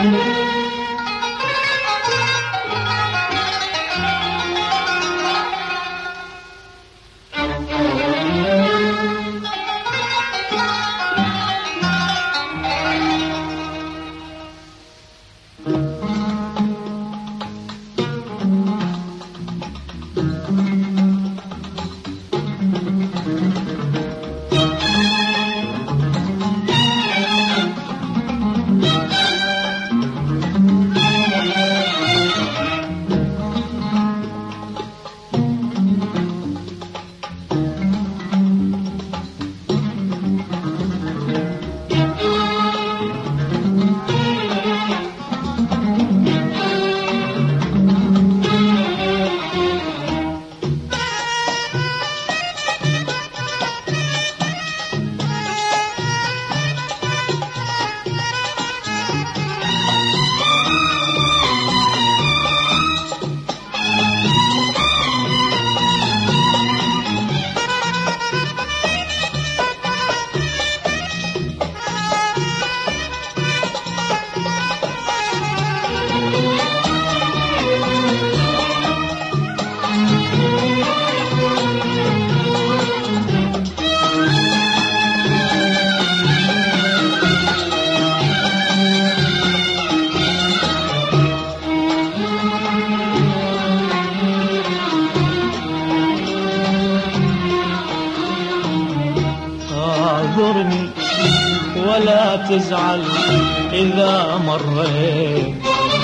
اعذرني ولا تزعل إذا مريت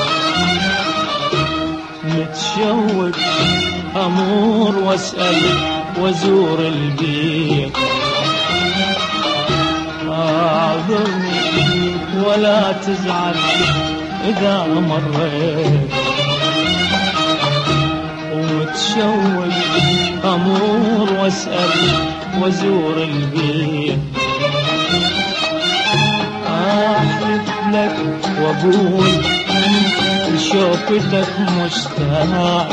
متشوق أمور واسأل وزور البيت. اعذرني ولا تزعل إذا مريت ومتشوق أمور واسأل وزور البيت. أحلف لك وأقول لشوفتك مشتاق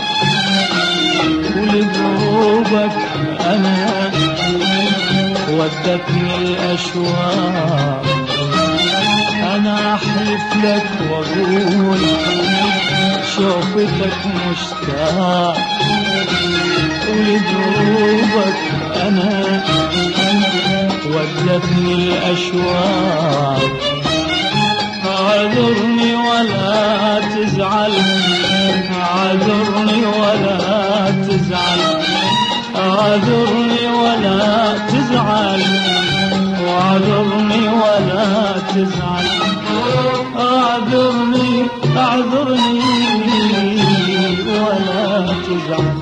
ولقلوبك أنا ودتني الأشواق. أنا أحلف لك وأقول شوفتك مشتاق ولقلوبك أنا ودتني الأشواق. اعذرني ولا تزعل، اعذرني ولا تزعل، اعذرني ولا تزعل، واعذرني ولا تزعل. اعذرني اعذرني ولا تزعل.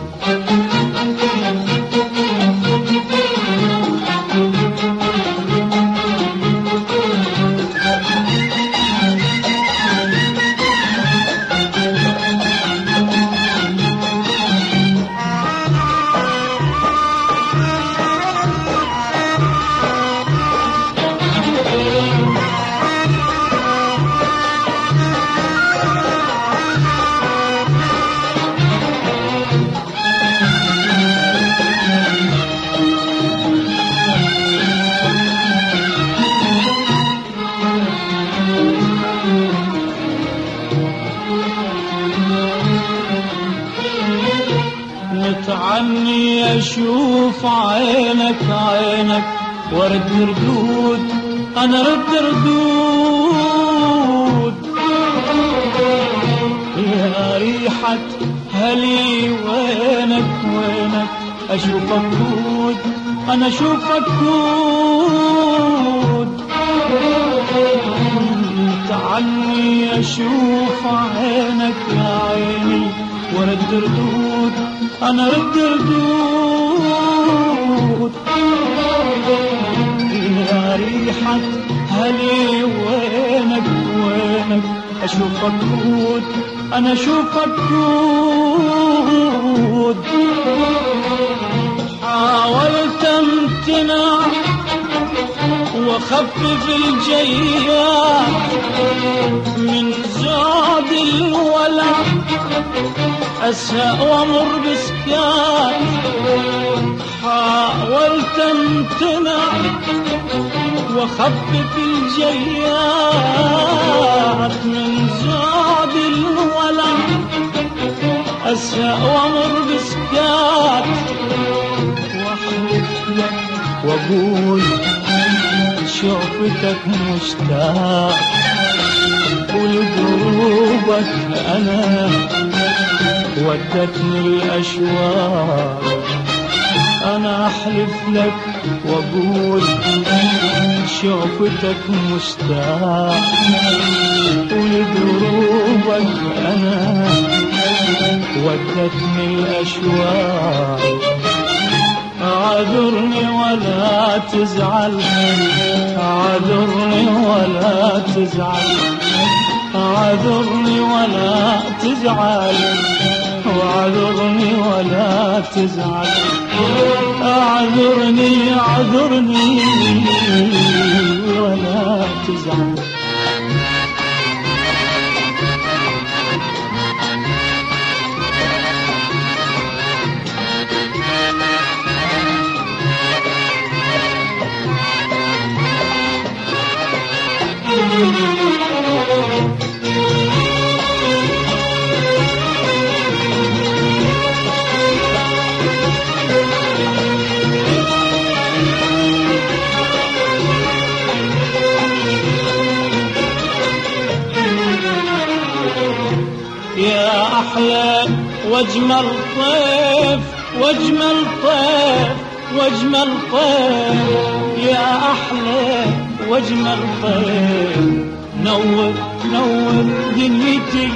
عني أشوف عينك عينك ورد ردود، أنا رد ردود. يا ريحة هلي وينك وينك أشوفك كود، أنا أشوفك كود. انت عني أشوف عينك يا عيني ورد ردود، أنا رد ردود. يا ريحة هلي وينك وينك أشوفك كود، أنا أشوفك كود. حاولت امتنع وأخفف الجياد من زاد الولع، أسهأ وأمر بسكات. حاولت امتنع وخفف الجيات من زاد الولع، أسهأ وأمر بسكات واحلف لك وأقول شوفتك مشتاق، ولدروبك أنا ودتني الأشواق. أنا أحلف لك وأقول شوفتك مشتاق، ولدروبك أنا ودتني الأشواق. أعذرني ولا تزعل، أعذرني ولا تزعل، أعذرني ولا تزعل، واعذرني ولا تزعل. أعذرني أعذرني ولا تزعل. يا أحلى واجمل طيف، واجمل طيف، واجمل طيف، يا أحلى واجمل طيف. نور نور دنيتي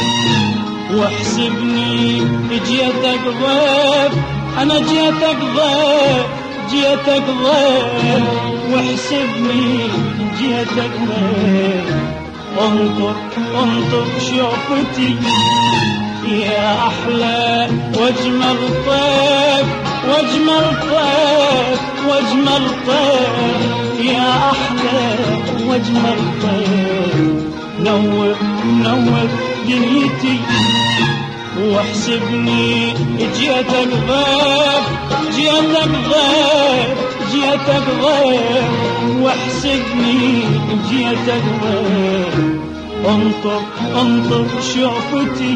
واحسبني جيتك ضيف، أنا جيتك ضيف، جيتك ضيف، واحسبني جيتك ضيف. انظر انظر شوفتي يا أحلى واجمل طيف، واجمل طيف، واجمل طيف، يا أحلى واجمل طيف. نور نور دنيتي واحسبني جيتك ضيف، جيتك ضيف، جيتك ضيف، واحسبني جيتك ضيف. انطر انطر شوفتي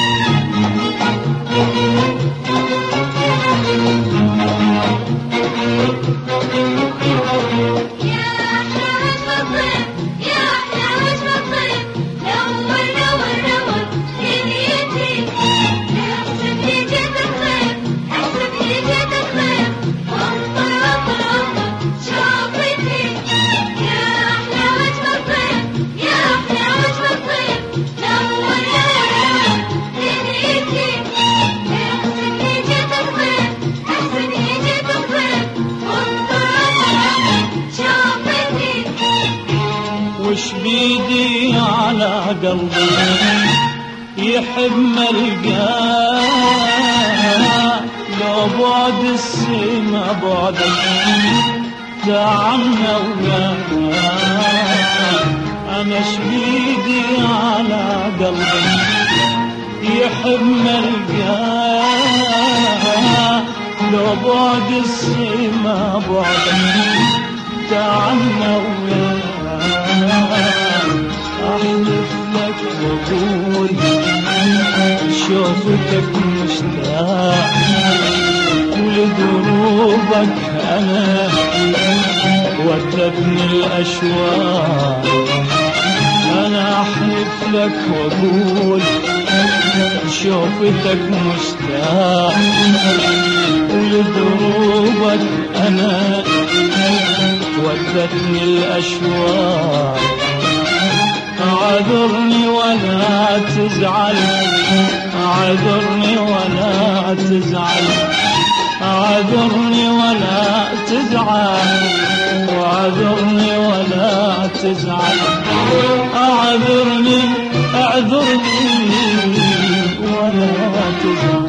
وش بيدي على قلبي يحب ملقاه، لو بعد السما بعدك تعمنا وياه. أنا شبيدي على قلبي يحب ملقاه، لو بعد السما بعدك تعمنا وياه. أحلف لك وأقول شوفتك مشتاق، ولدروبك أنا ودتني الأشواق. أنا أحلف لك وأقول شوفتك مشتاق، ولدروبك أنا ودتني الأشواق. أعذرني ولا تزعل، أعذرني ولا تزعل، أعذرني ولا تزعل، وأعذرني ولا تزعل. أعذرني أعذرني ولا تزعل.